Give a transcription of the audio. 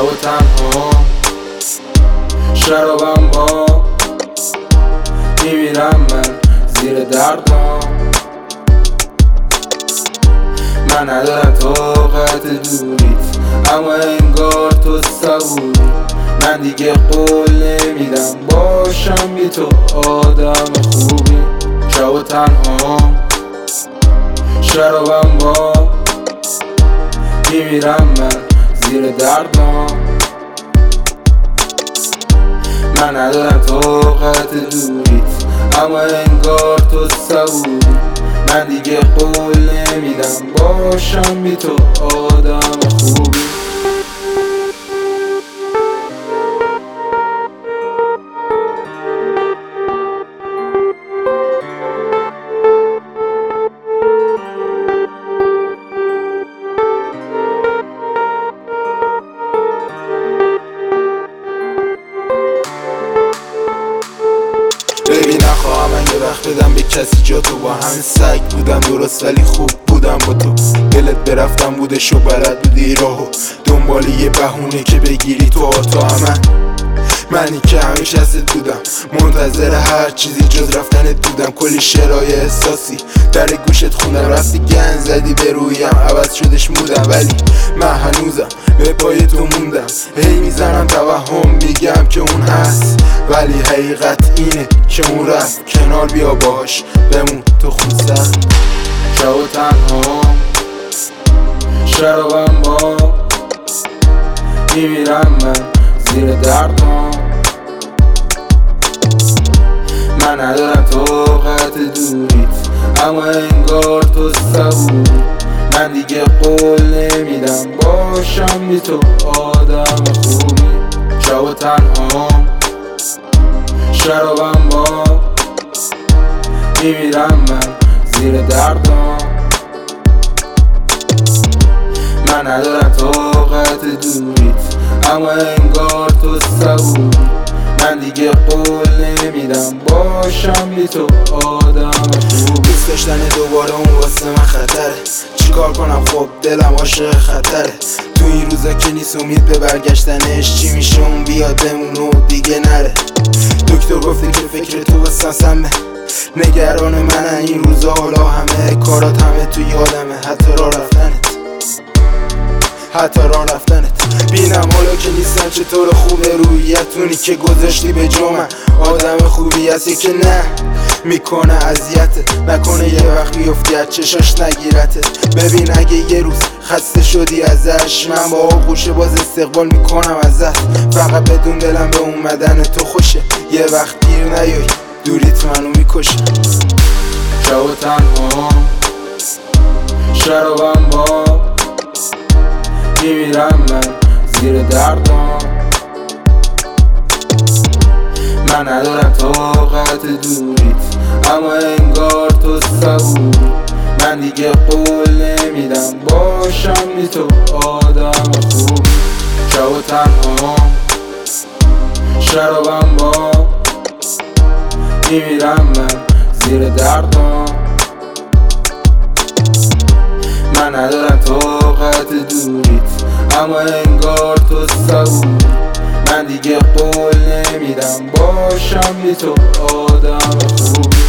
شب و تنها شرابم با میمیرم من زیر دردام. من ندارم طاقت دوریت اما انگار تو صبوری. من دیگه قول نمیدم باشم بی تو آدم خوبی. شب و تنها شرابم با میمیرم من زیر دردام. من ندارم طاقت دوریت اما انگار تو صبوری. من دیگه قول نمیدم باشم بی تو آدم خوبی. ببین نخواهم من یه وقت بدم به کسی جا تو. با همین سگ بودم درست ولی خوب بودم با تو. دلت برفتم بودش و بلد بودی راهو دنبال یه بهونه که بگیری تو همه. منی که همیشه ازت بودم منتظر هر چیزی جز رفتنت بودم. کلی شعرهای احساسی در گوشت خوندم رفتی گن زدی به رویم عوض شدش مودم. ولی من هنوزم به پای تو موندم. هی میزنم توهم میگم که اون هست ولی حقیقت اینه که اون رفت کنار. بیا باش بمون تو خونسر. شب و تنها شرابم با میمیرم من زیر دردام. من ندارم طاقت دوریت اما انگار تو صبوری. من دیگه قول نمیدم باشم بی تو آدم خوبی. شب و تنها شرابم با میمیرم من زیر دردام. من ندارم طاقت دوریت اما انگار تو صبوری. من دیگه قول نمیدم باشم بی تو آدم خوبی. دوست داشتن دوباره اون واسه من خطره. چیکار کنم خب دلم عاشق خطره. تو این روزا که نیست امید به برگشتنش. چی میشه اون بیاد بمونه و دیگه نره. دکتر گفته که فکر تو واسه سمه. نگران من این روزا حالا همه کارات همه تو یادمه. حتی راه رفتنت بینم حالا که نیستم چطور خوبه. رویتونی که گذاشتی به جامن آدم خوبی هستی که نه میکنه اذیتت. نکنه یه وقت بیفتی از چشاش نگیرتت. ببین اگه یه روز خسته شدی ازش من با آغوش باز استقبال میکنم ازت. فقط بدون دلم به اومدن تو خوشه. یه وقت دیر نیای دوریت منو میکشه. شب و تنها شرابم با میمیرم من زیر دردام. من ندارم طاقت دوریت اما انگار تو صبوری. من دیگه قول نمیدم باشم بی تو آدم خوبی. شب و تنها شرابم با میمیرم من زیر دردام. من ندارم طاقت دوریت اما انگار تو صبوری. من دیگه قول نمیدم باشم بی تو آدم خوبی.